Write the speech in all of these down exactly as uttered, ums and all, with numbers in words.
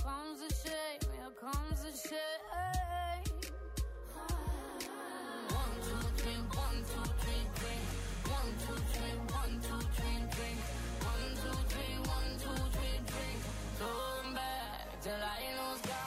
comes the shame, here comes the shame. One, two, three, one, two, three, drink. One, two, three, one, two, three, drink. One, two, three, one, two, three, drink. Going back till I lose God.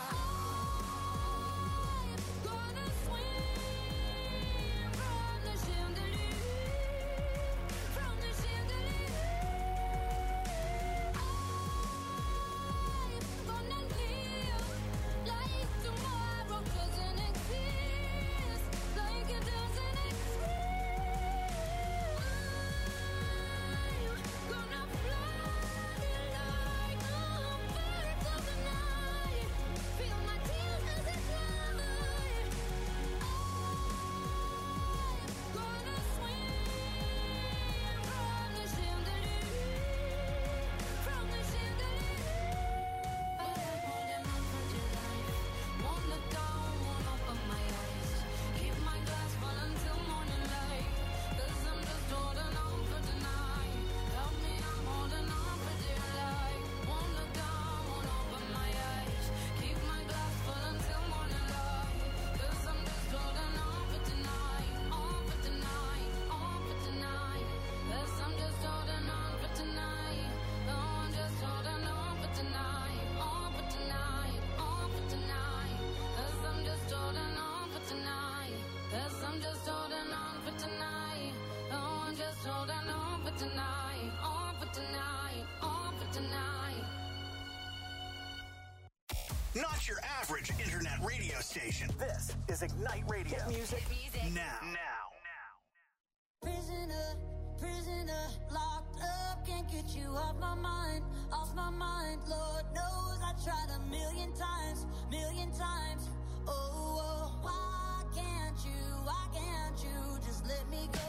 Not your average internet radio station. This is Ignite Radio. Hit music, Hit music. now. Now. Prisoner, prisoner, locked up, can't get you off my mind, off my mind. Lord knows I tried a million times, million times. Oh, oh, why can't you, why can't you just let me go?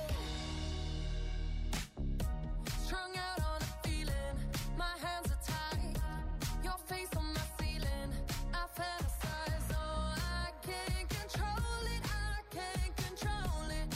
Strung out on a feeling, my hands are tied, your face on my ceiling, I fantasize, oh, I can't control it, I can't control it.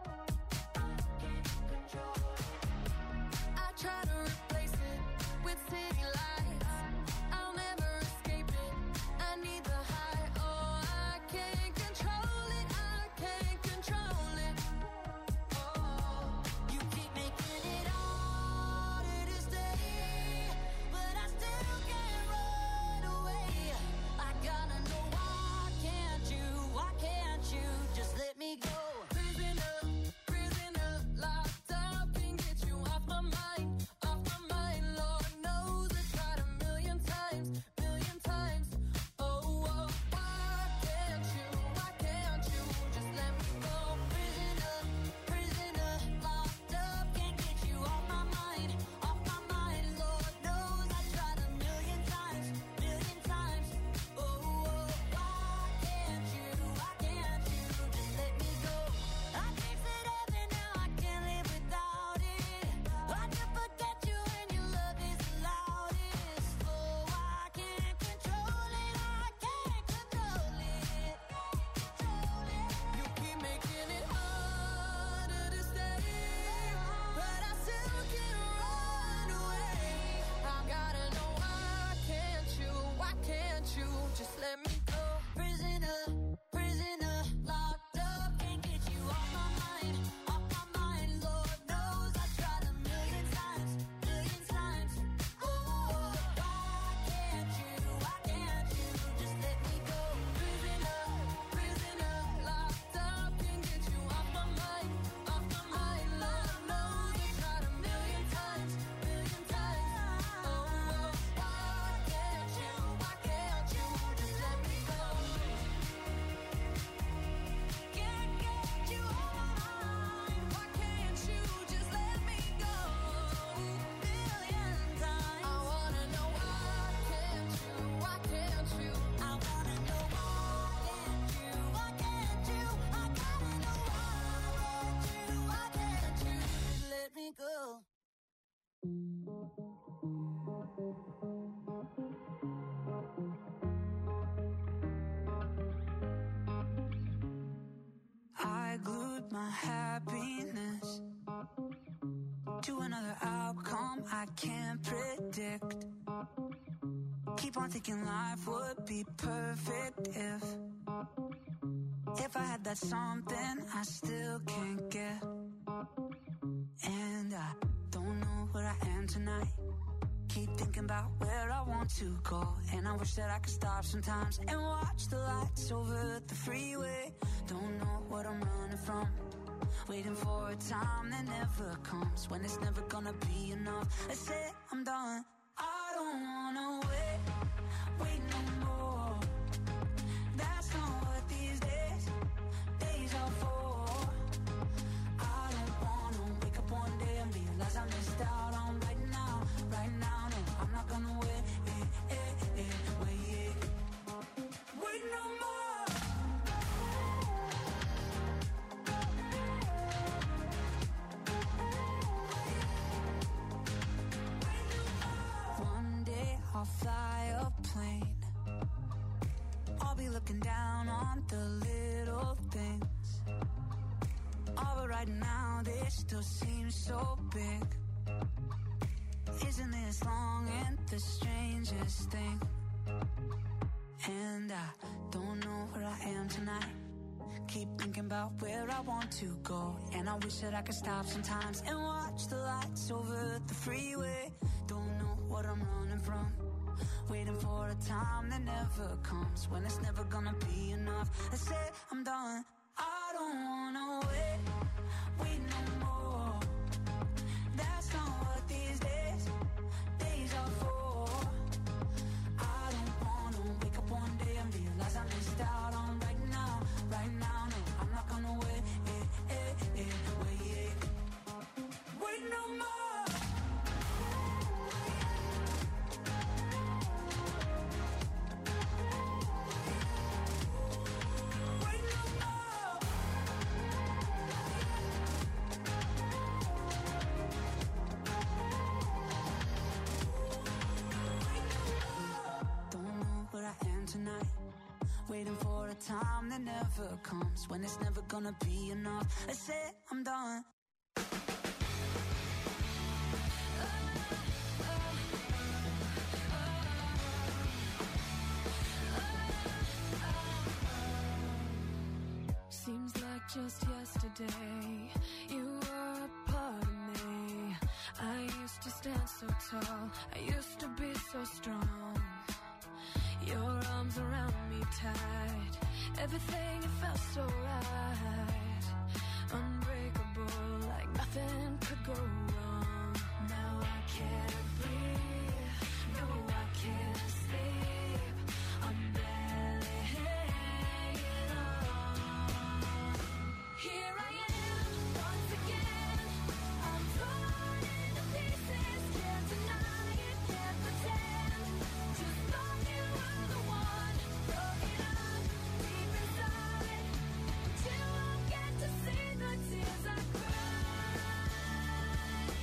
I try to replace it with city lights, I'll never escape it, I need the high, oh, I can't control it, I can't control it. Oh, you keep making it harder to stay, but I still can't run away. I gotta know, why can't you, why can't you just let me go? Prisoner, prisoner, locked up, can't get you off my mind, off my mind. Lord knows I tried a million times, million times. Oh, oh, why can't you, why can't you just let me go? Prisoner, prisoner, locked up, can't get you off my mind, off my mind. Lord knows I tried a million times, million times. Oh, oh, why can't you, why can't you just let me go? I tasted heaven, now I can't live without it. I can forget you when your love is the loudest. Oh, I can't control it, I can't control it. You keep making it harder to stay, but I still can't run away. I gotta know, why can't you, why can't you just let me go? Prisoner, prisoner, locked up, can't get you off my mind, off my mind. Lord knows I tried a million times, million times. Oh, oh, why can't you, why can't you just let me go? Prisoner, prisoner, locked up, can't get you off my mind, off my mind. Lord knows I tried a million times, million times. Oh, oh, why can't you, why can't you just let me go? Can't get you off my mind, why can't you just let me go? Million times. I wanna know, why can't you, why can't you? I wanna know, why can't you, why can't you? I gotta know, why can't you, why can't you just let me go? I glued my happiness to another outcome I can't predict. Keep fun thinking life would be perfect if If I had that something I still can't get. And I don't know where I am tonight. Keep thinking about where I want to go. And I wish that I could stop sometimes and watch the lights over the freeway. Don't know what I'm running from. Waiting for a time that never comes. When it's never gonna be enough. I said I'm done. I don't wanna wait, wait no more. That's not what these days, days are for. I don't wanna wake up one day and realize I missed out on right now, right now. No, I'm not gonna wait, eh, eh, eh, wait, wait no more. One day I'll fly a plane. I'll be looking down on the little things. Oh, but right now they still seem so big. Isn't this long and the strangest thing? And I don't know where I am tonight. Keep thinking about where I want to go. And I wish that I could stop sometimes and watch the lights over the freeway. Don't know what I'm running from. Waiting for a time that never comes. When it's never gonna be enough. I said I'm done. I don't wanna wait, wait no more. That's not what these days, days are for. I don't wanna wake up one day and realize I missed out on right now, right now. No, I'm not gonna wait, eh, eh, eh, wait, wait no more. Tonight, waiting for a time that never comes. When it's never gonna be enough. I said I'm done. Seems like just yesterday you were a part of me. I used to stand so tall, I used to be so strong. Your arms around me tight, everything, it felt so right. Unbreakable, like nothing could go wrong. Now I can't breathe, no I can't sleep. I'm barely hanging on. Here I am, once again. I'm torn into pieces, can't deny it, can't pretend. Just thought you were the one, broken up deep inside. But you won't get to see the tears I cried.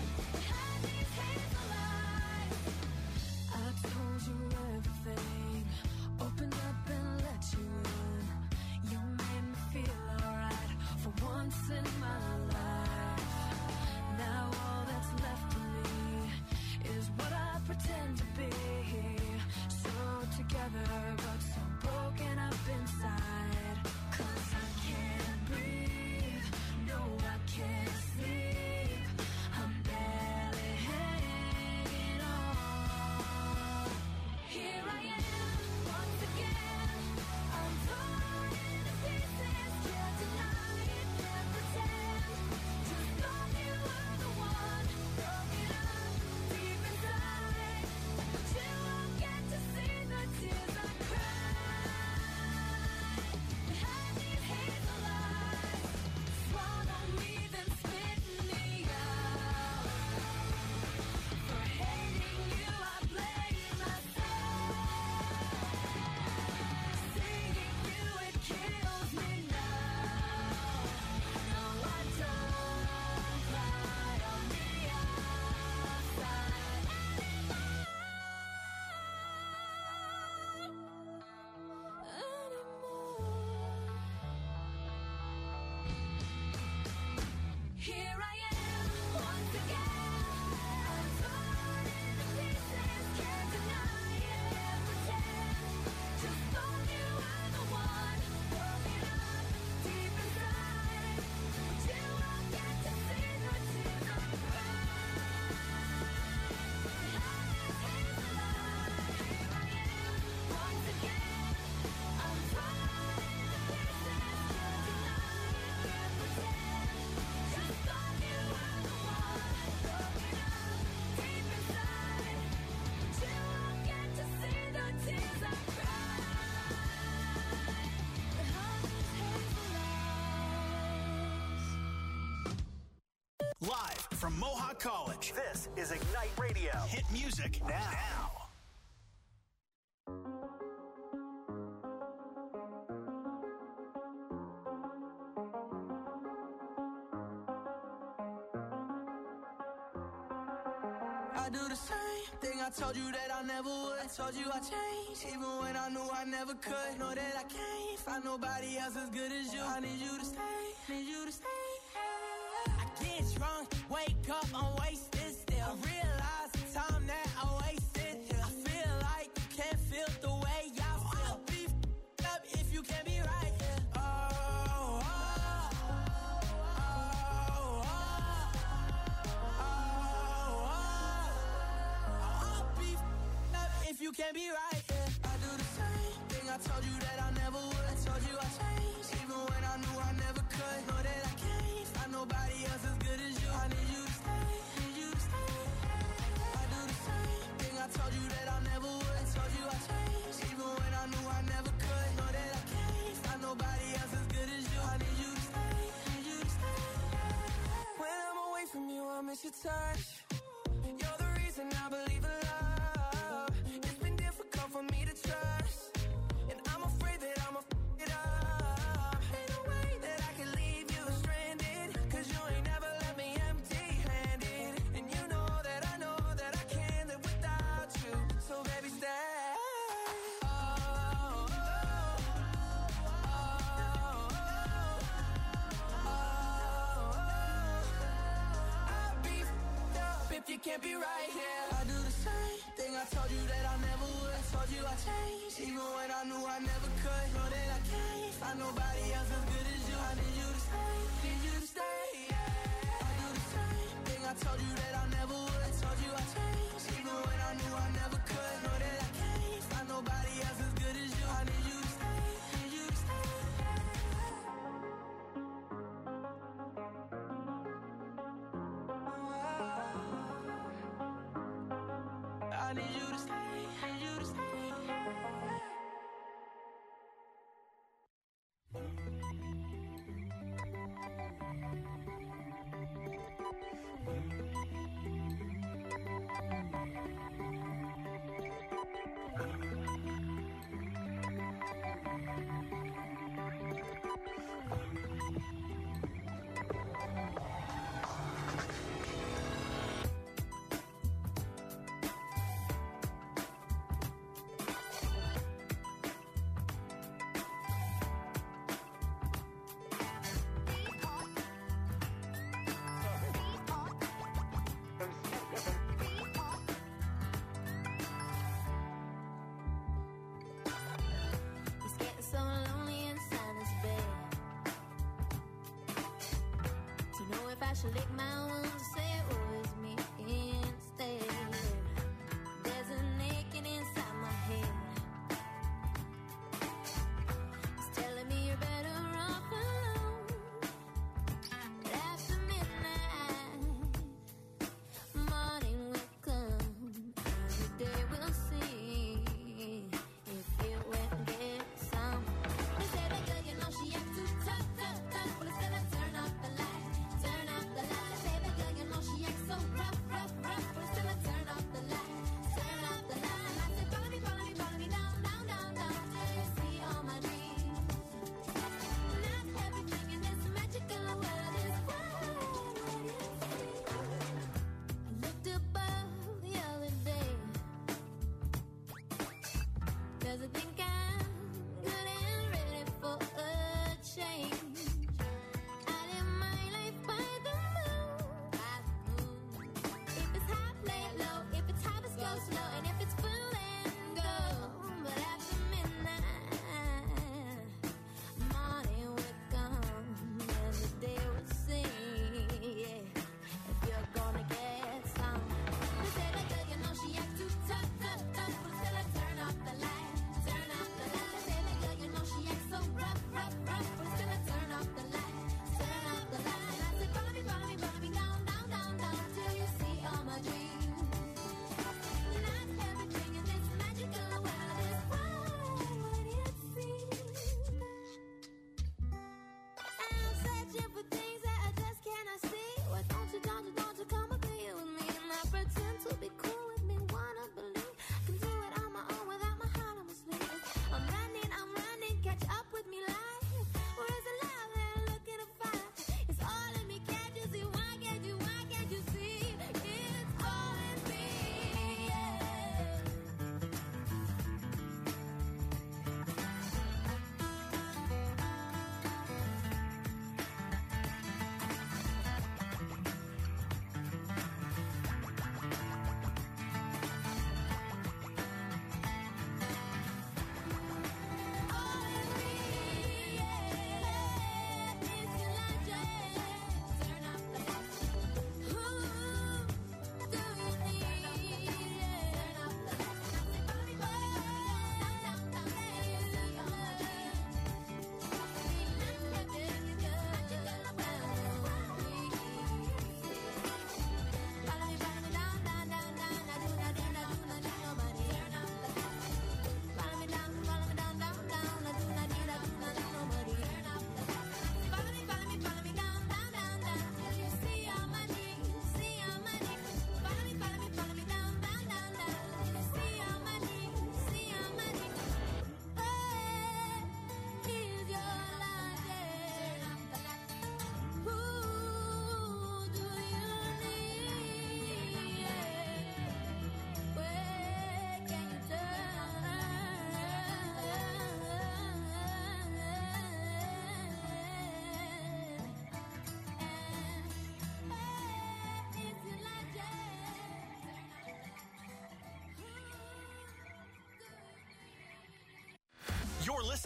from Mohawk College. This is Ignite Radio. Hit music now. now. I do the same thing I told you that I never would. I told you I changed, even when I knew I never could. Know that I can't find nobody else as good as you. I need you to stay, need you to stay. I get drunk, wake up, I'm wasted still. I realize the time that I wasted here. I feel like you can't feel the way I feel. I'll be f***ed up if you can't be right here. Oh, oh, oh, oh, oh, oh. I'll be f***ed up if you can't be right here. I do the same thing I told you that I never would. I told you I changed, even when I knew I never could. Know that I can't find nobody else as good as you. I need you to stay, need you to stay. I do the same thing I told you that I never would. I told you I changed, even when I knew I never could. Know that I can't find nobody else as good as you. I need you to stay, need you to stay. When I'm away from you, I miss your touch. You're the reason I believe in love. It's been difficult for me to trust, and I'm afraid that I'ma f*** it up. Ain't no way that I can leave you stranded, cause you ain't never left me empty-handed. And you know that I know that I can't live without you. So baby, stay. Oh, oh, oh, oh, oh. I'll be f***ed up if you can't be right here. I do the same thing I told you that I never would. I told you I changed, even when I knew I never could. Know that I can't find nobody else as good as you. I need you to stay, need you to stay. I do the same thing I told you that I never would. I told you I changed, even when I knew I never could. Know that I can't find nobody else as good as you. I need you to stay, need you to stay. I need you to stay, need you to stay. It's getting so lonely inside this bed. To know if I should lick my wounds or say it was me instead. There's a naked inside my head. It's telling me you're better off alone. But after midnight, morning will come. Every day we'll see if it went get some. They say that girl, you know she acts too tough, tough, tough. But instead I turn off the light, turn off the light. They say that girl, you know she acts so rough, rough, rough. But instead I turn off the light, turn off the light. I said, follow me, follow me, follow me down, down, down, down till you see all my dreams. Not everything in this magical world is what it seems. I looked above the other day, cause I think I'm good and ready for a change. I live my life by the moon, by the moon. If it's high, play it low. If it's high, let's go slow. And if it's full, then go. But after midnight, morning will come and the day will sing. Yeah, if you're gonna get some. They say that girl, you know she acts too tough, tough, tough. But still I turn off the light, turn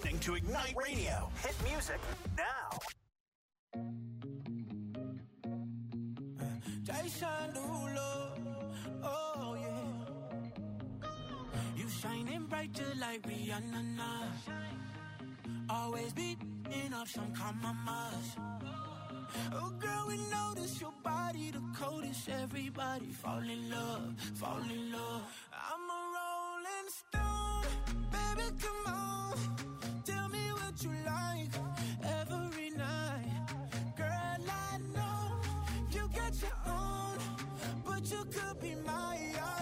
listening to Ignite Radio. Hit music now. Jason Derulo, oh yeah. You shining bright just like Rihanna now. Always beating up some compromise. Oh girl, we notice your body the coldest. Everybody fall in love, fall in love. I'm a rolling stone, baby, come on. Tell me what you like every night. Girl, I know you got your own, but you could be mine.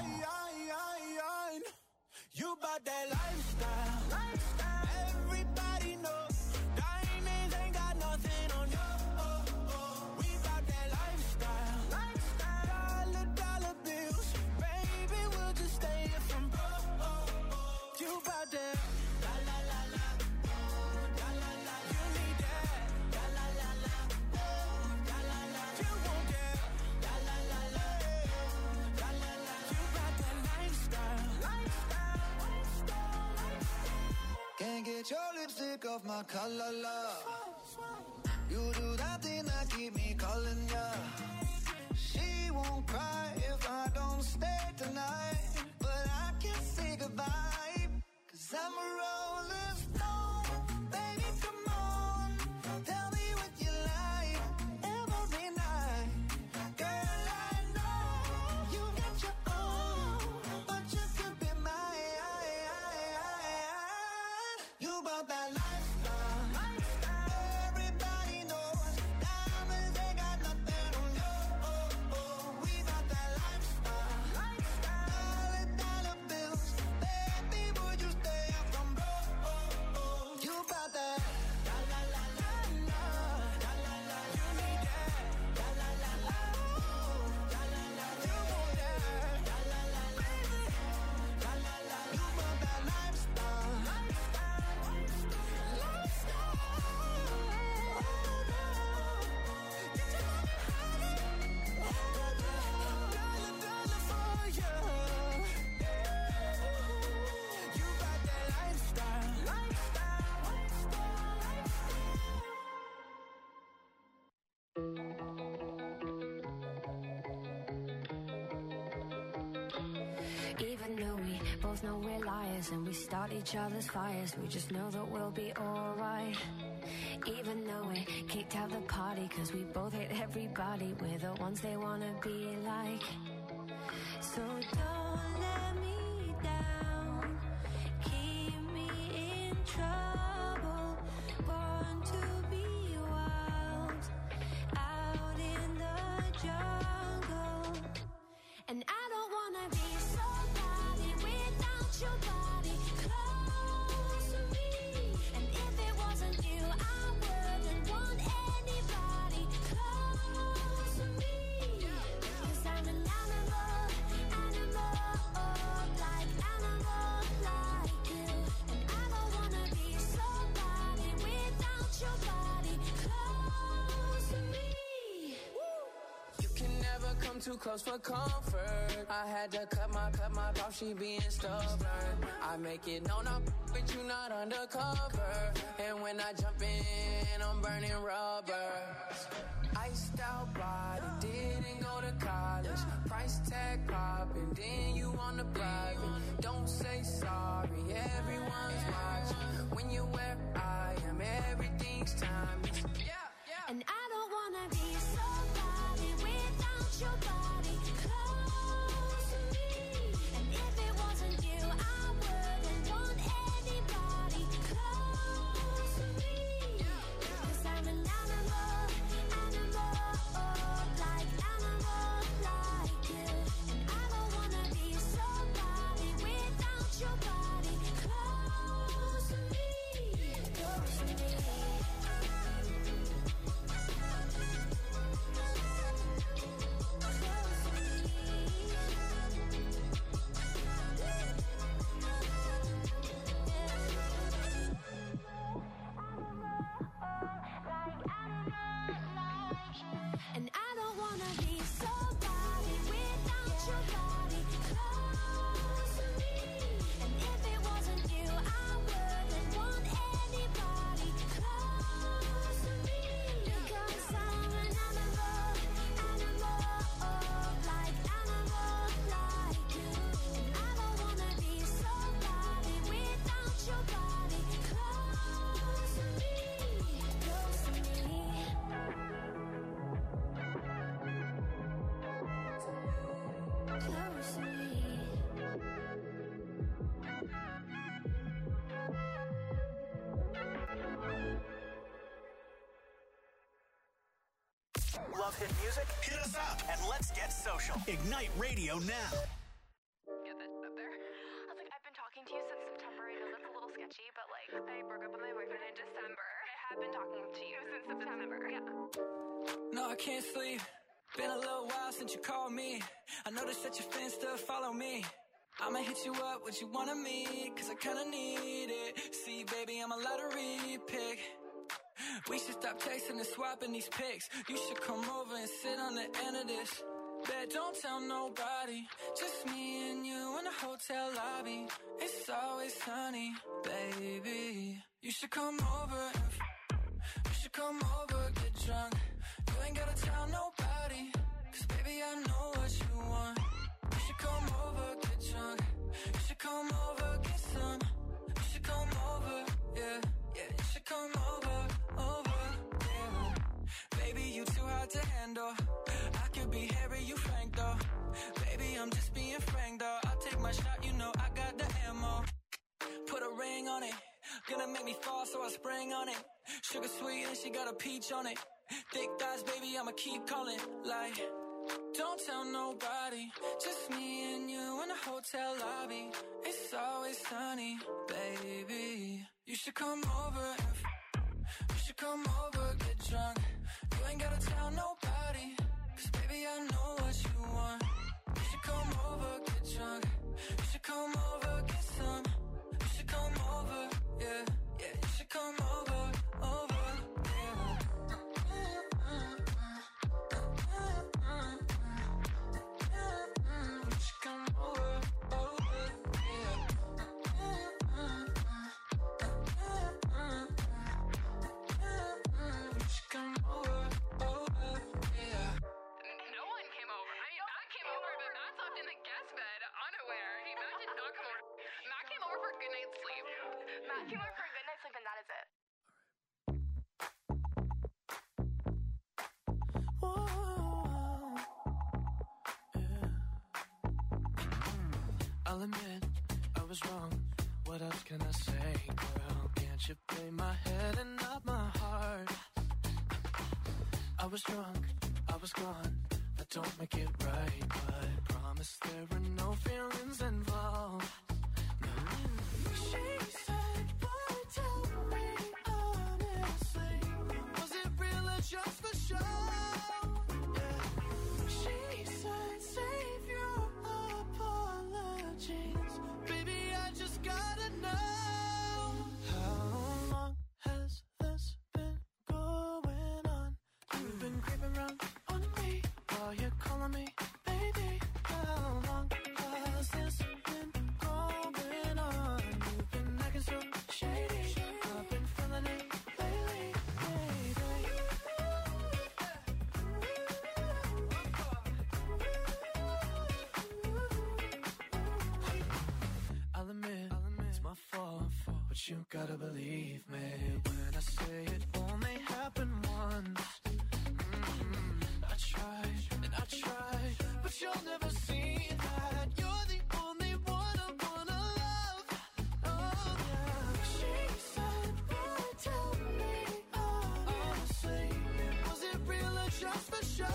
You bout that lifestyle, lifestyle. Everybody knows diamonds ain't got nothing on you. Oh, oh. We bout that lifestyle, lifestyle. Dollar, dollar bills, baby, we'll just stay here from broke. Oh, oh. You bout that la la la la, oh, la la la. You need that la la la la, oh, la la la. You want that la la la la, oh, la la la. You bout that lifestyle, lifestyle. Can't get your lipstick off my collar, love. You do that thing that keep me calling ya. She won't cry if I don't stay tonight, but I can't say goodbye, cause I'm a rolling stone. Baby, come on, tell me what you like every night. Girl, I know you got your own, but you could be mine. You about that lifestyle, lifestyle. Everybody knows diamonds ain't got nothing on you. Oh, oh. We about that lifestyle, lifestyle. Dollar, dollar bills, baby, would you stay up from broke? Oh, oh. You about that la la la la la, la la la. You need that la la la la, oh, la la la. You want that la la la la, la la la. You about that lifestyle, lifestyle. Even though we both know we're liars and we start each other's fires, we just know that we'll be alright. Even though we kicked out the party cause we both hate everybody, we're the ones they wanna be like. So don't let me down, keep me in trouble, born to be wild, out in the jungle. And I don't wanna be somebody without your body close to me. And if it wasn't you, I wouldn't want anybody close to me. Cause I'm an animal, animal, like animal like you. And I don't wanna be somebody without your body close to me. You can never come too close for comfort. I had to cut my, cut my off, she being stubborn. I make it known I'm with you, not undercover. And when I jump in, I'm burning rubber. Iced out body, didn't go to college. Price tag popping, then you on the private. Don't say sorry, everyone's watching. When you're where I am, everything's timeless. Yeah, yeah. And I don't wanna be somebody without your body close to me. And if it wasn't you, I wouldn't want anybody close to me. Cause I'm an animal, animal, like animal like you. And I don't wanna be somebody without your body close Love hit music? Hit us up and let's get social. Ignite Radio now. Get that up there. I was like, I've been talking to you since September. I know that's a little sketchy, but like, I broke up with my boyfriend in December. I have been talking to you since September. Yeah. No, I can't sleep. Been a little while since you called me. I noticed that your fans still follow me. I'ma hit you up, what you want of me, cause I kinda need it. See, baby, I'm a lottery pick. We should stop texting and swapping these pics. You should come over and sit on the end of this. Bet don't tell nobody, just me and you in the hotel lobby. It's always sunny, baby. You should come over and f- you should come over, get drunk. You ain't gotta tell nobody, cause baby I know what you want. You should come over, get drunk. You should come over, get some. You should come over, yeah, yeah. You should come over, over, yeah. Baby, you too hard to handle. I could be Harry, you Frank though. Baby, I'm just being frank though. I'll take my shot, you know I got the ammo. Put a ring on it. Gonna make me fall, so I spring on it. Sugar sweet and she got a peach on it. Thick thighs, baby, I'ma keep calling. Like, don't tell nobody, just me and you in the hotel lobby. It's always sunny, baby. You should come over and f- you should come over, get drunk. You ain't gotta tell nobody, cause baby I know what you want. You should come over, get drunk. You should come over, get some. You should come over, yeah, yeah. You should come over, over, yeah. You should come over, over, yeah. You should come over, over, yeah. No one came over. I mean, Matt came over, but Matt slept in the guest bed, unaware. He, Matt did not come over. Matt came over for a good night's sleep. Matt came over for a good night's sleep, and that is it. I'll admit I was wrong. What else can I say, girl? Can't you play my head and not my heart? I was drunk, I was gone. That don't make it right, but promise there are no feelings involved. No. She said, boy, tell me honestly, was it real or just for show? Yeah. She said, save your apologies. Baby, I just gotta know. How long has this been going on? You've been creeping around on me while you're calling me baby. How long has this been going on? You've been acting so shady. I've been feeling it lately, baby. I'll admit, it's my fault, but you gotta believe me when I say it only happened once. Mm, I tried and I tried, but you'll never see that. You're the only one I wanna love. Oh yeah. She said, boy, tell me honestly, was it real or just for show?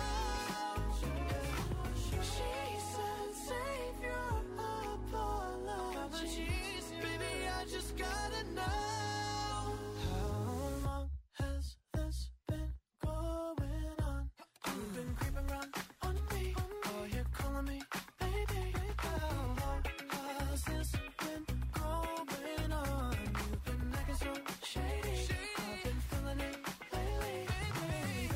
She said, save your apologies. Baby, I just gotta know. How long has this been going on? You've been creeping around on me while you're calling me baby. How long has this been going on? You've been acting so shady. I've been feeling it lately, baby.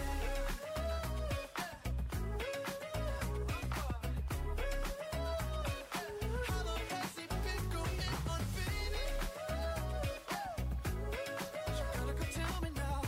How long has it been going on, baby? You gotta go tell me now.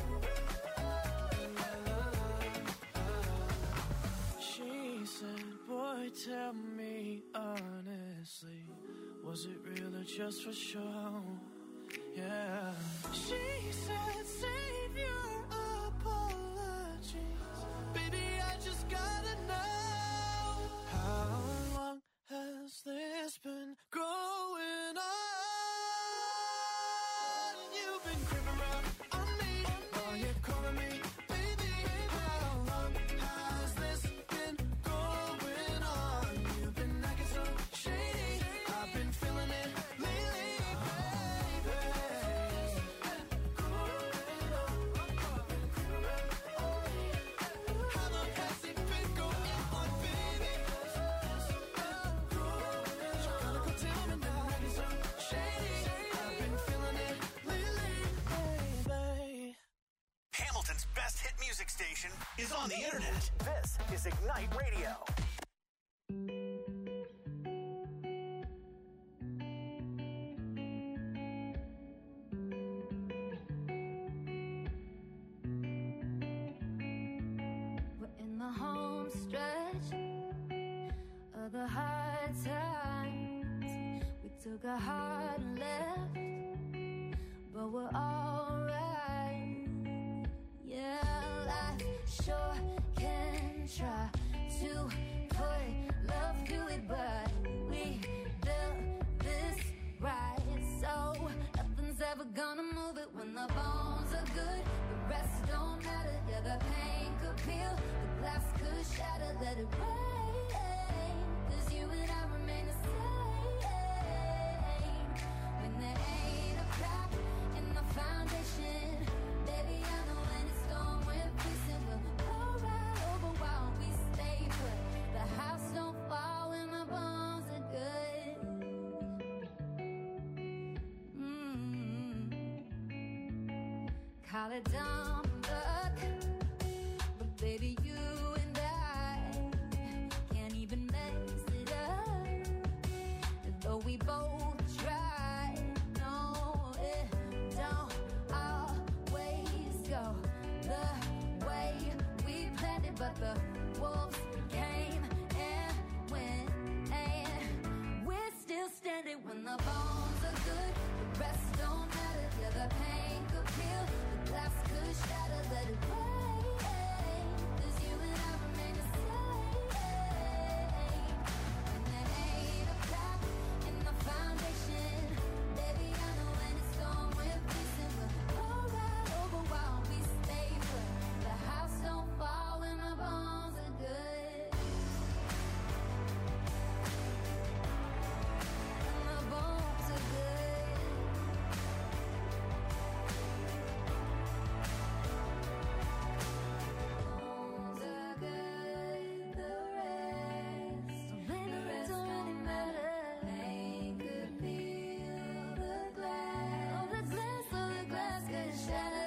She said, boy, tell me honestly, was it real or just for show? Yeah. She said, save your apologies. Baby, I just gotta know. How long has this been going on? You've been creeping around on me while you're calling me baby. How long Music's best hit music station is on the internet. This is Ignite Radio. We're in the home stretch of the hard times. We took a hard left, but we're alright. Yeah, life sure can try to put love to it, but we built this right, so nothing's ever gonna move it. When the bones are good, the rest don't matter. Yeah, the pain could peel, the glass could shatter. Let it rain, 'cause you and I remain the same. When there ain't a crack in the foundation, baby, I know when it's storm, we're facing. We'll go right over while we stay put. The house don't fall when the bones are good. Mm-hmm. Call it dumb luck, but baby, you and I can't even mess it up. Though we both try, no, it don't always go the way we planned it. But the wolves came and went, and we're still standing. When the bones are good, the rest don't matter. Yeah, the pain could peel, the glass could shatter. Let it rain, 'cause you and I remain the same. When there ain't a crack in the foundation, baby, I know when it's storm, we're facing. We'll go right over while we stay put. The house don't fall when the bones are good. When the bones are good. Bones are good, the rest, the rest don't matter. Pain could peel the glass, oh, the glass, oh, the glass could shatter.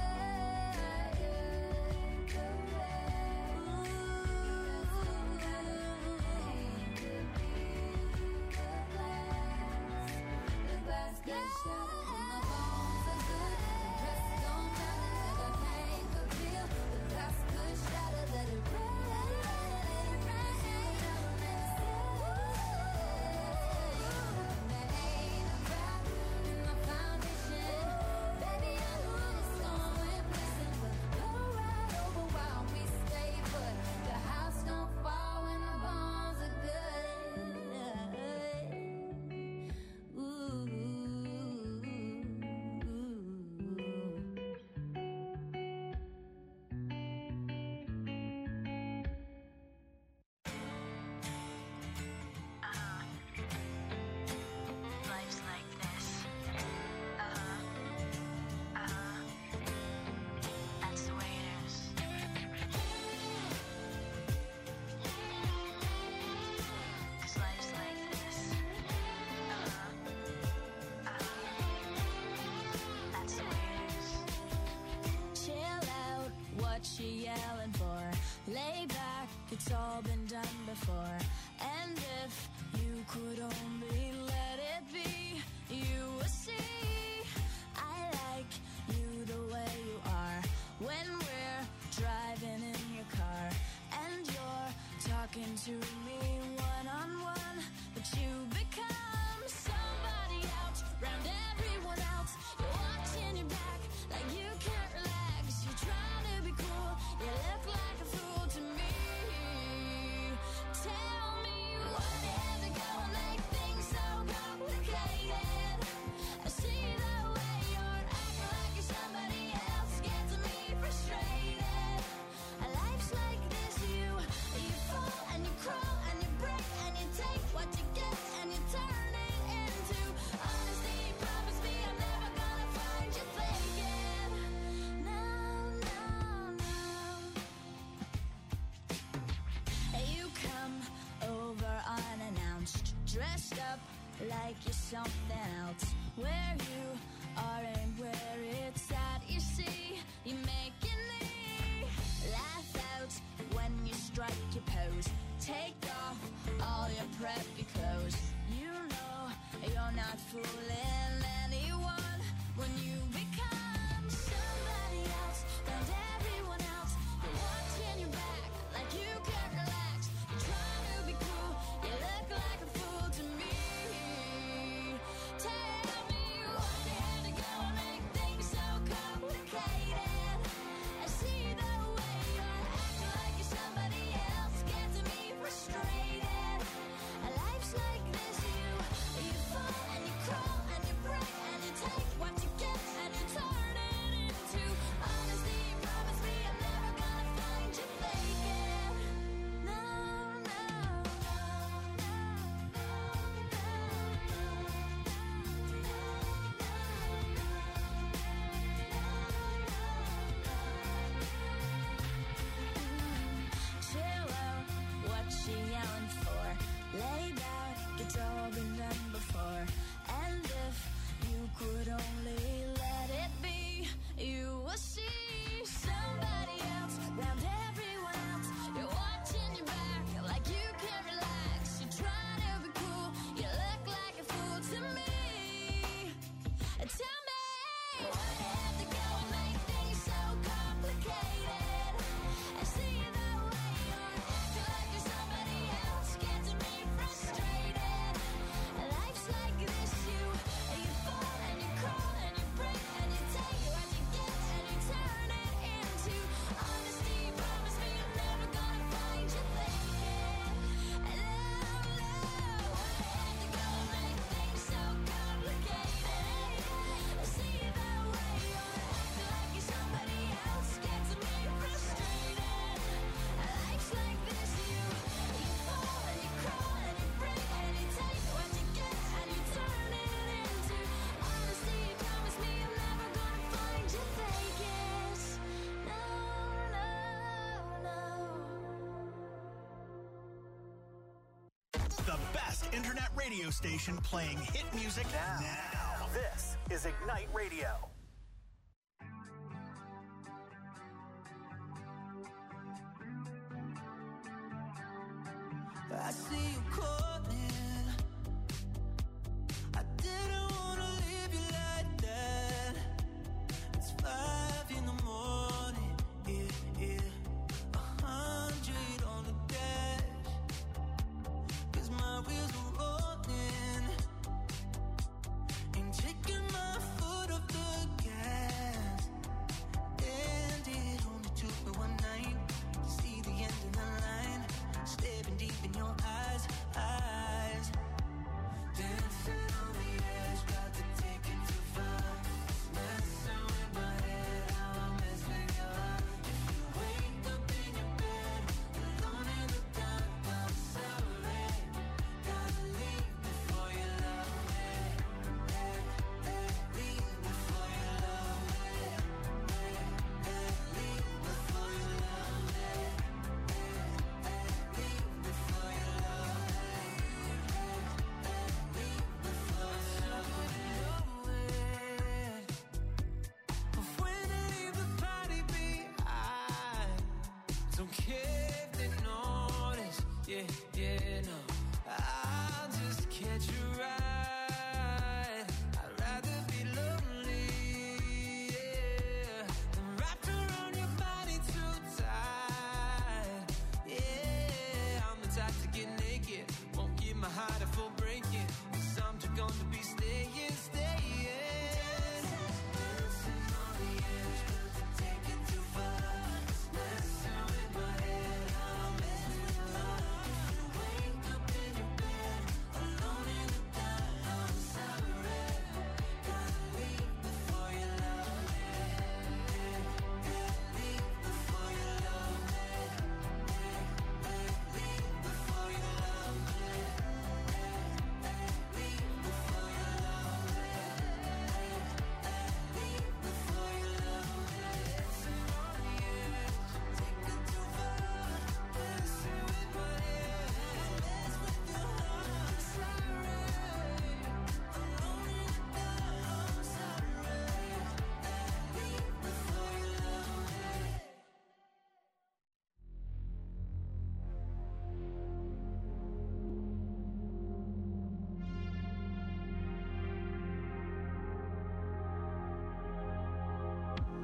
The rest, pain could peel the glass, the glass could shatter. When the bones are good, the rest don't matter. The pain could peel, the glass could shatter. Let it rain, let it rain, there ain't a crack in the foundation, baby, I know when it's storm, we're facing. We'll go right over while we stay put. The house don't fall when the bones are good. Ooh. Life's like this. Uh-huh. Uh-huh. That's the way it is. 'Cause life's like this. Uh-huh. Uh-huh. That's the way it is. Chill out, what you yelling for? Lay back, it's all been done before. And if you could only let it be, you would see I like you the way you are. When we're driving in your car and you're talking to me one on one, but you become somebody else round everyone else. You're watching your back like you can't relax. You're trying to be cool, you look like a fool to me. Tell me whatever gonna make things so complicated. I see the way you're acting like you're somebody else, gets me frustrated. Life's like this, you you fall and you crawl and you break and you take what you get and you turn it into honesty. Promise me I'm never gonna find you faking. No, no, no. You come over unannounced, dressed up like you're something else. Where you are and where it's at, you see, you're making it fooling anyone when you become somebody else. Found everyone else. You're watching your back like you can't relax. You're trying to be cool. You look like a fool to me. Tell me why you had to go and make things so complicated. I see the way you're acting like you're somebody else, getting me frustrated. A life's like this, you you fall and you crawl and you break and you take what you get and you turn it into honesty. Promise me I'm never gonna find you faking. No, no, no, no, chill out, what you yelling for? Lay back, it's all been done before. And if you could only let it be, you will see somebody else around everyone else. You're watching your back like you can't relax. You're trying to be cool, you look like a fool to me. Tell me why you have to go and make things so complicated. I see the way you're acting like you're somebody else, getting me frustrated. Life's like this, you you fall and you crawl and you break and you take what you get and you turn it into honesty. Promise me I'm never gonna find you faking. No, no, why you have to go and make things so complicated? I see the way you're acting like you're somebody else, getting me frustrated. Life's like this, you you fall and you crawl and you break and you take what you get and you turn it into honesty. Promise me I'm never gonna find you faking. No, no, no. The best internet radio station playing hit music now. now. This is Ignite Radio. I see you calling. I didn't wanna leave you like that. It's five in the morning, yeah, yeah. A hundred on the dash. 'Cause my wheels are rolling. Ain't taking my foot off the gas. And it only took me one night to see the end of the line. Staring deep in your eyes, eyes. Dancing on the edge, got to take it too far. Messing with my head, how I mess with your heart. If you wake up in your bed, alone in the dark, I'm sorry. Gotta leave before you love me. Hey, hey, leave before you love me. Hey, hey, leave before you love me. Don't care if they notice, yeah, yeah, no. I'll just catch you right. I'd rather be lonely, yeah, than wrapped around your body too tight. Yeah, I'm the type to get naked, won't give my heart a full breaking. 'Cause I'm too gone to be staying, staying. Dancing on the edge, but to take it too far. Messing with my head, how I mess with your heart. If you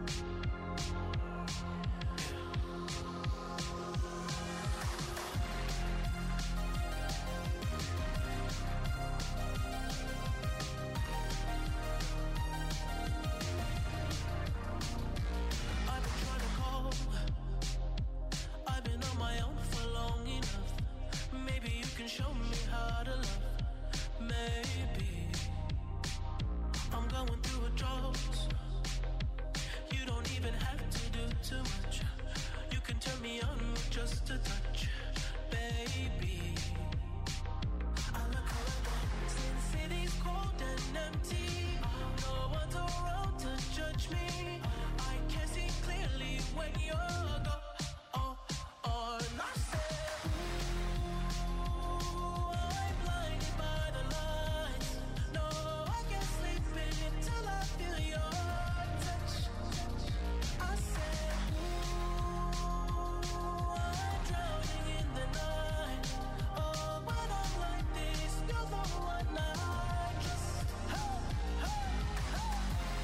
I've been trying to call. I've been on my own for long enough. Maybe you can show me how to love. Maybe I'm going through a drought. You don't even have to do too much. You can turn me on with just a touch, baby. I look around, since city's cold and empty. No one's around to judge me. I can see clearly when you're gone. Oh, oh, and I said, ooh, I'm blinded by the lights. No, I can't sleep until I feel your touch. I said, ooh, I'm drowning in the night. Oh, when I'm like this, you're the one I trust. Hey, hey, hey.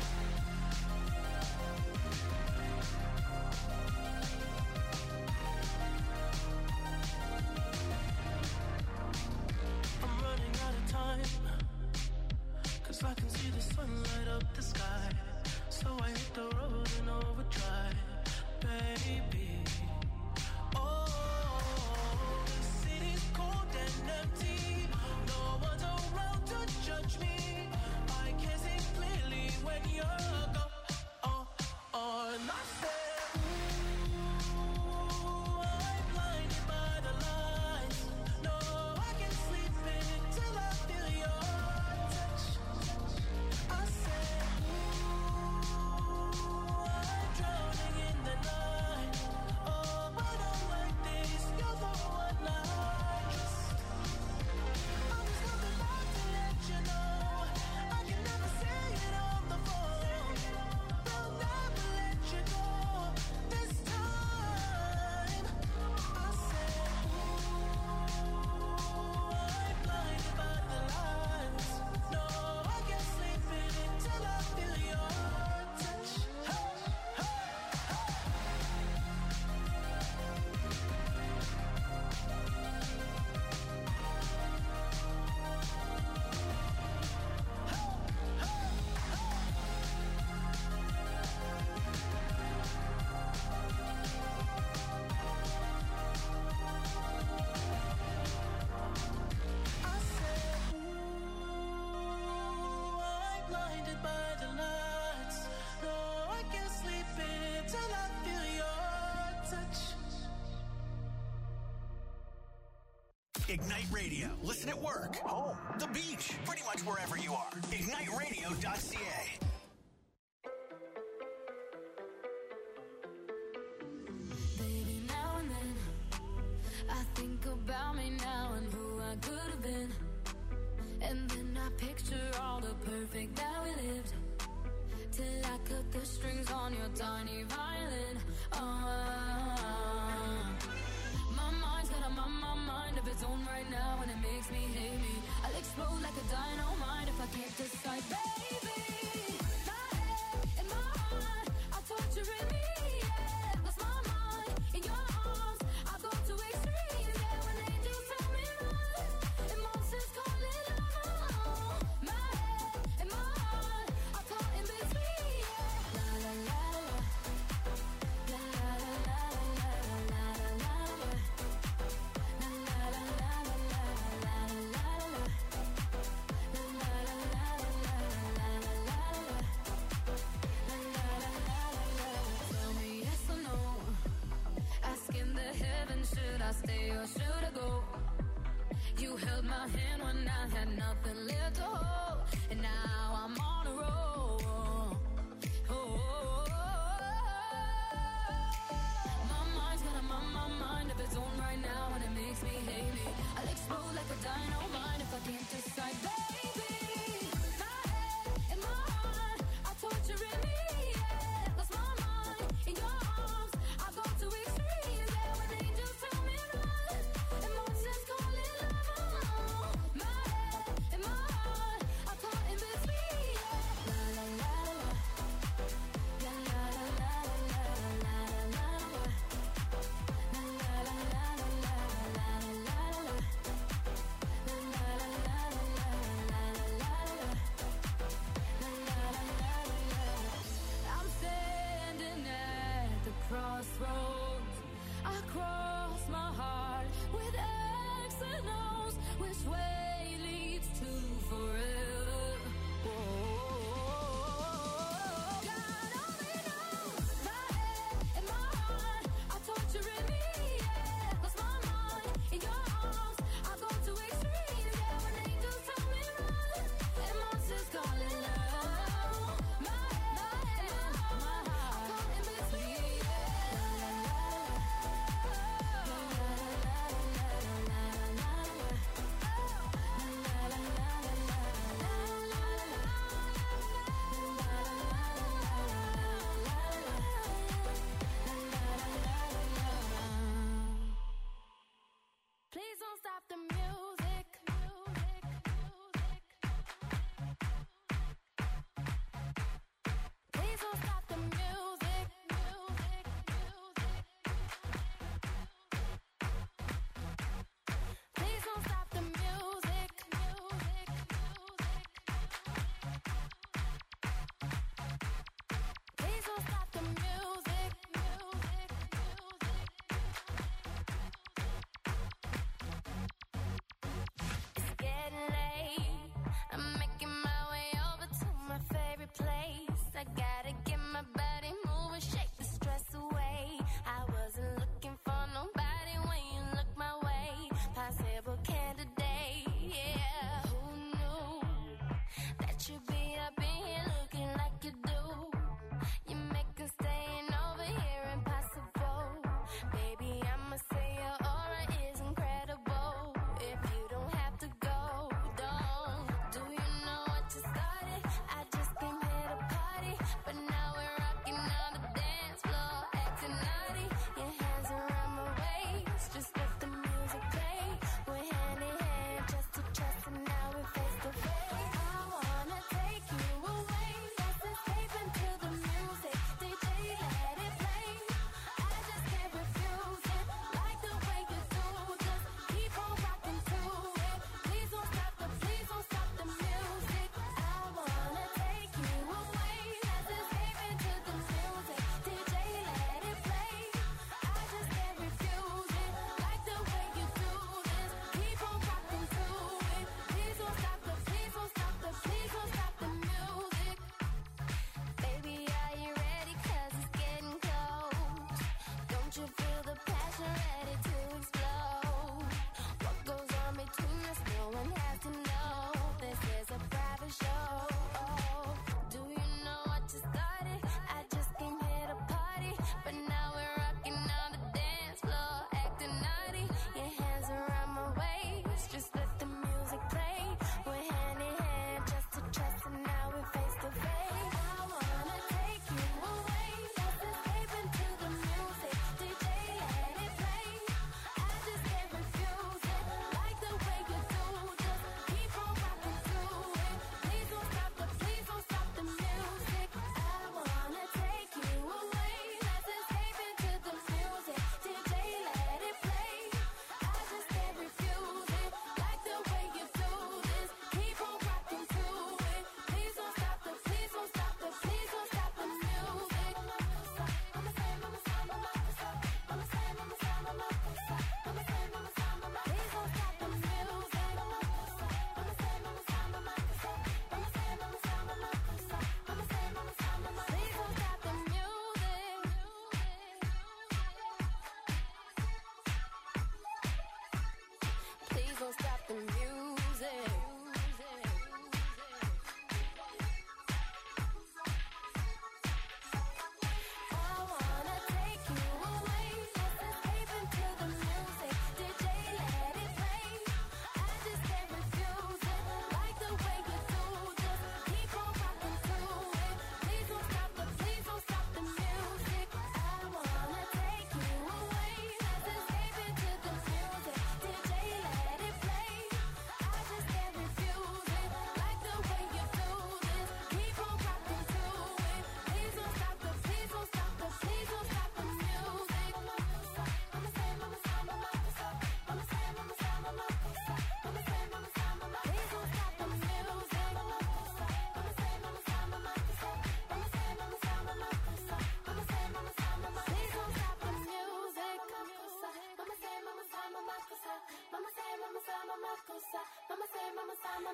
I'm running out of time, 'cause I can see the sun light up the sky. So I hit the road in overdrive, baby. Oh, the city's cold and empty. No one's around to judge me. I can see clearly when you're gone. Oh, oh, and I said, ooh, I'm blinded by the lights. No, I can't sleep until I feel your touch. I said, ooh, I'm drowning in the night. Oh, when I'm like this, you're the one I trust. I was coming back to let you know. I can never say it on the phone. They'll never let you go this time. I said, ooh, I'm blinded by the lights. No, I can't sleep until I feel your touch. Hey, hey, I said, ooh, I'm blinded by the lights. No, I can't sleep until I feel your touch. Ignite Radio. Listen at work, home, the beach, pretty much wherever you are. ignite radio dot c a. Baby, now and then I think about me now and who I could have been. And then I picture all the perfect that we lived. Till I cut the strings on your tiny violin. Oh, my mind's got a my, my mind of its own right now, and it makes me hate me. I'll explode like a dynamite if I can't decide, baby. My head and my heart are torturing me. Yeah, lost my mind in your arms. I go to extremes. Yeah, when angels tell me run, emotions call it love. My head and my heart are caught in between. Yeah, la la la la, la la la la la la la la. Tell me yes or no. Asking the heavens, should I stay or should I go? You held my hand when I had nothing left to hold, and now I'm on a roll. Oh, my mind's got a my, my mind of its own right now, and it makes me hate me. I'll explode like a dynamite if I can't decide, baby. My head and my heart are torturing me. Yeah, lost my mind in your arms. I go to extremes. Yeah, when angels tell me run, emotions call it love. My head and my heart are caught in between. Yeah, la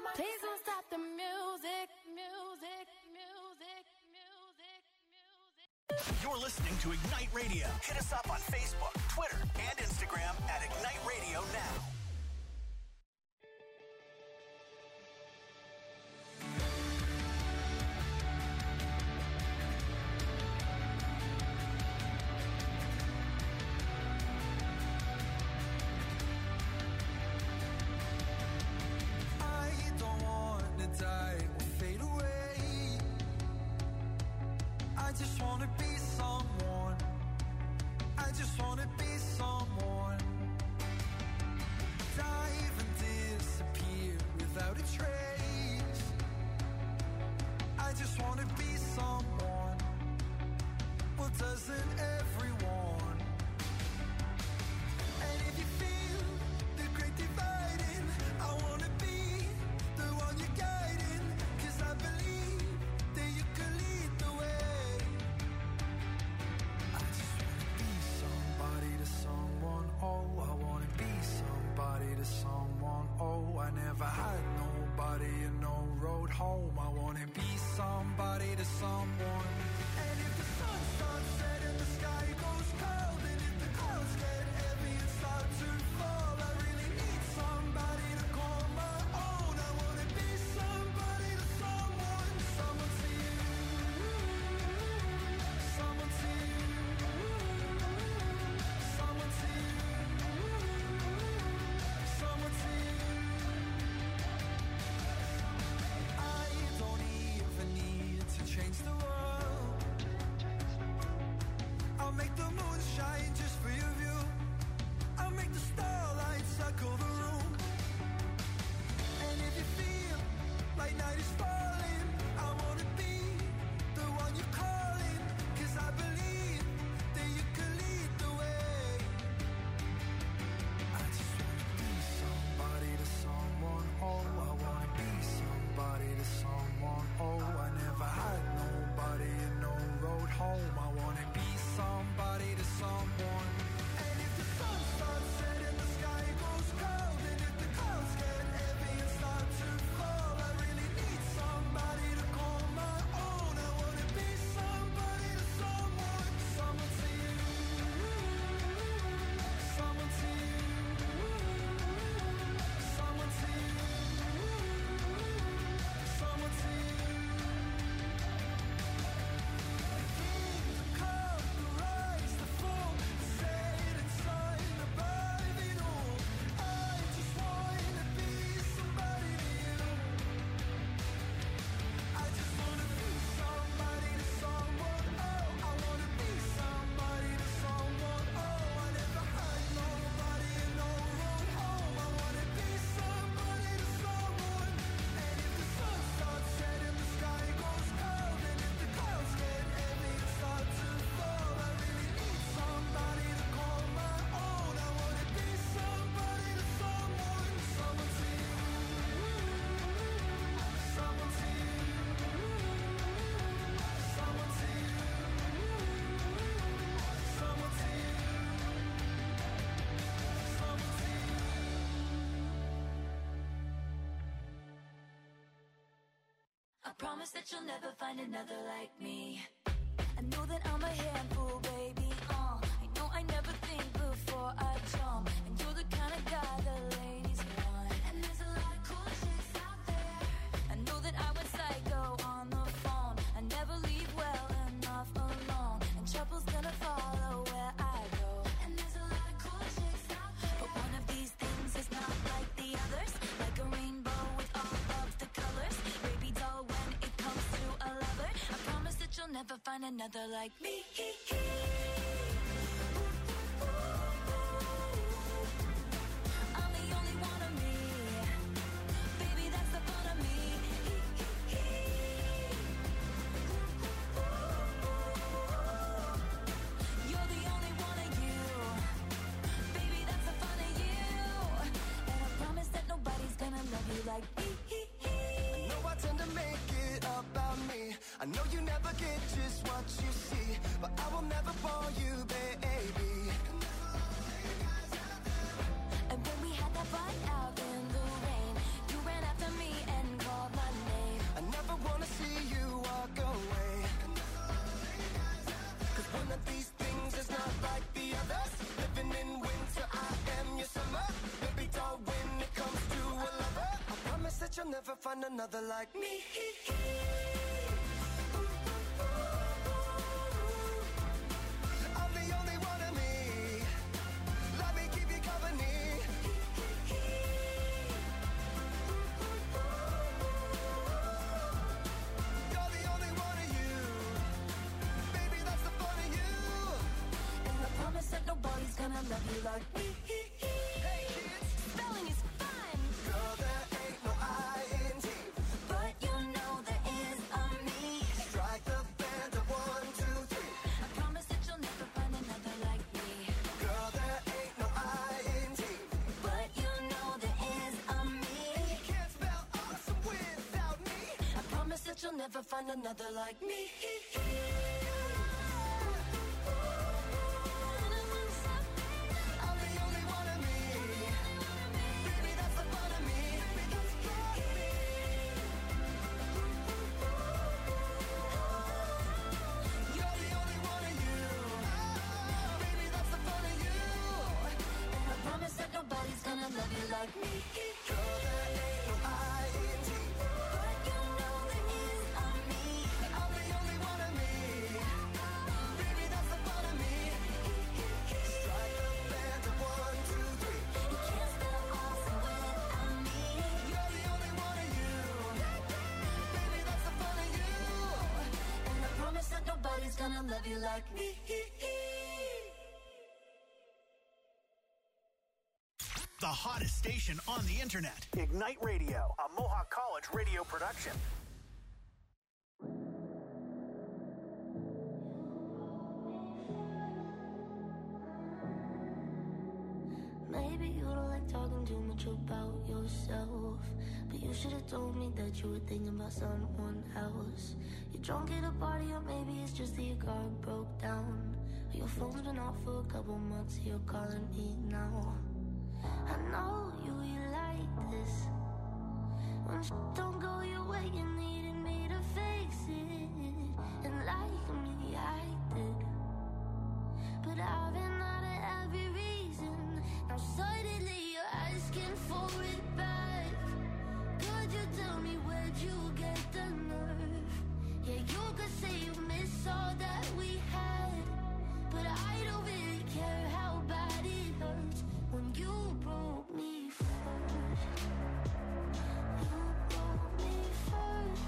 Please don't stop the music, music, music, music, music. You're listening to Ignite Radio. Hit us up on Facebook, Twitter, and Instagram at Ignite Radio Now. I just wanna be someone. I just wanna be someone. Dive and disappear without a trace. I just wanna be someone. Well, doesn't everyone? And if you feel the great dividing, I wanna be the one you're guiding. 'Cause I believe that you can lead the way. I just wanna be somebody to someone. Oh, I wanna be somebody to someone. Oh, I never had nobody and no road home. I wanna be somebody to someone. And if the sun starts setting, the sky goes cold. And if the clouds get heavy and start to fall, I really need somebody to call my own. I wanna be somebody to someone. Someone to you. Someone to you. Someone to you. Someone to you. I don't even need to change the world. I'll make the moon shine just for your view. I'll make the starlight circle the room. And if you feel like night is falling, I wanna be the one you're calling. 'Cause I believe that you can lead the way. I just wanna be somebody to someone. Oh, I wanna be somebody to someone. Oh, I never had nobody and no road home. I wanna be somebody to someone. And if the sun starts setting, the sky goes cold. And if the clouds get heavy and start to fall, I really need somebody to call my own. I wanna be somebody to someone. Someone to you. Someone to you. Someone to you. Someone to you. The come, the rise, the fall, the setting sun above it all. I just wanna be somebody to you. I just wanna be somebody to someone. Oh, I wanna be somebody to someone. Oh, I never had nobody and no road home. I wanna be somebody to someone. And if the sun starts setting, the sky goes cold. And if the clouds get heavy and start to fall, I really need somebody to call my own. I wanna be somebody to someone. Someone to you. Someone to you. Someone to you. Someone to you. Someone to you. I promise that you'll never find another like me. I know that I'm a handful, baby. Uh, I know I never think before I jump. And you're the kind of guy the ladies want. And there's a lot of cool chicks out there. I know that I went psycho on the phone. I never leave well enough alone. And trouble's gonna follow where I go. And there's a lot of cool chicks out there. But one of these things is not like the others. Like a rainbow with all of the colors. Baby doll, when it comes to a lover, I promise that you'll never find another like me. I'm the only one of me. Baby, that's the fun of me. You're the only one of you. Baby, that's the fun of you. And I promise that nobody's gonna love you like me. I know I tend to make it about me. I know you never get just what you see, but I will never bore you, baby. And when we had that fight out in the rain, you ran after me and find another like me. I'm the only one of me. Let me keep you company. You're the only one of you. Baby, that's the fun of you. And I promise that nobody's gonna love you like me. Hey kids, Spelling is fun, girl, there ain't no I N G. but you know there is a me. Strike the band of one, two, three. I promise that you'll never find another like me. Girl, there ain't no I N G. But you know there is a me. You can't spell awesome without me. I promise that you'll never find another like me. I'm the only one of me. Baby, that's the fun of me. You're the only one of you. Baby, that's the fun of you. And I promise that nobody's gonna love you like me. Girl, there ain't no I N G. But you know there is a me. I'm the only one of me. Baby, that's the fun of me. Strike the band of one, two, three. You can't spell awesome without me. You're the only one of you. Baby, that's the fun of you. And I promise that nobody's gonna love you like me. The hottest station on the internet. Ignite Radio, a Mohawk College radio production. Maybe you don't like talking too much about yourself, but you should have told me that you were thinking about someone else. You're drunk at a party, or maybe it's just that your car broke down. Or your phone's been off for a couple months, you're calling me now. I know you, you like this. When sh- don't go your way, you needed me to fix it. And like me, I did. But I've been out of every reason. Now suddenly you're asking for it back. Could you tell me where'd you get the nerve? Yeah, you could say you miss all that we had, but I don't really care how bad it hurts when you broke me first. You broke me first.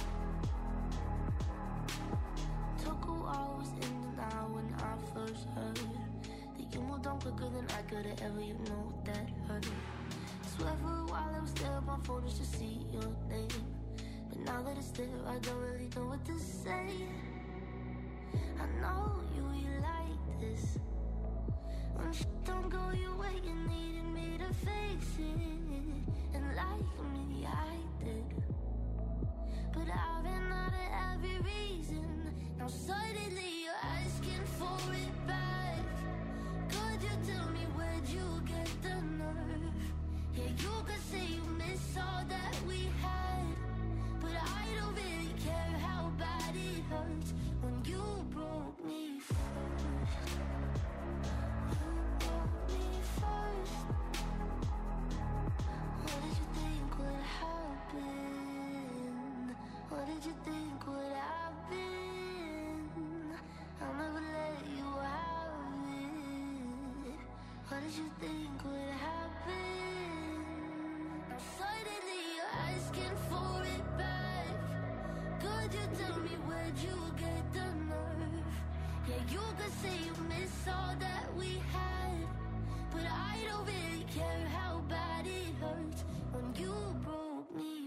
Took a while, was in denial when I first heard that you moved on quicker than I could've ever, you know that hurt. Swear for a while I was there on my phone just to see your name, but now that it's there I don't really know what to say. I know you, you like this. When sh- don't go your way, you needed me to fix it. And like me, I did. But I've been out of every reason. Now suddenly you're asking for it back. Could you tell me where'd you get the nerve? Yeah, you could say you miss all that we had, but I don't really care how bad it hurts when you broke me first. You broke me first. What did you think would happen? What did you think would happen? I'll never let you have it. What did you think would happen? Now suddenly you're asking for it back. Could you tell me where'd you get the nerve? Yeah, you could say you miss all that we had, but I don't really care how bad it hurts when you broke me